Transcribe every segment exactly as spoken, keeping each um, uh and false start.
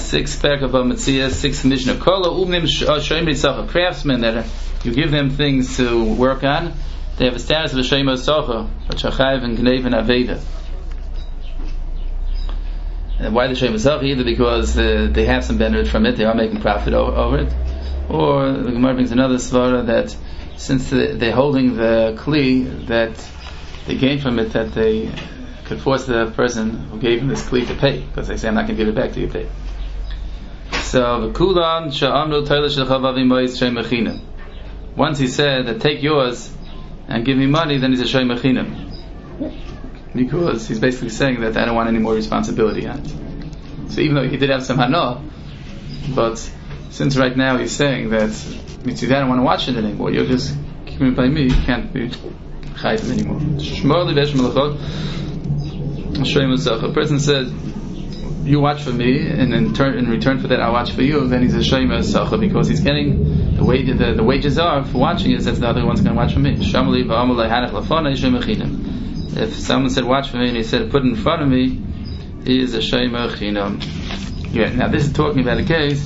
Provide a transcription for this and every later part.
sixth parak of Matzia, sixth Mishnah. Kola umnim shoymri tzachah. Craftsmen that you give them things to work on, they have a status of a shoymri tzachah, a chachav and gnev and aveda. And why the shoymri tzachah? Either because uh, they have some benefit from it, they are making profit o- over it, or the Gemara brings another svara that since the, they're holding the kli that they gain from it, that they could force the person who gave him this kli to pay, because they say, I'm not going to give it back to you, pay. So, once he said that take yours and give me money, then he's a shoy mechinim, because he's basically saying that I don't want any more responsibility on it. So even though he did have some hana, but since right now he's saying that I don't want to watch it anymore, you're just keeping it by me, you can't be chayv anymore. A person says, you watch for me, and in, turn, in return for that I'll watch for you, then he's a shoyma sacha, because he's getting the, wage, the, the wages are for watching is that the other one's going to watch for me. If someone said watch for me and he said put it in front of me, he is a shoyma chinam. Yeah, now this is talking about a case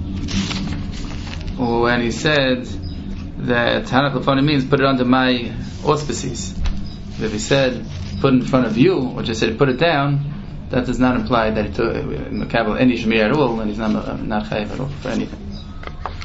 when he said that hanach lefana means put it under my auspices. If he said put it in front of you, or just said put it down, that does not imply that he took Makabel any Shemir at all, and he's not not chayav at all for anything.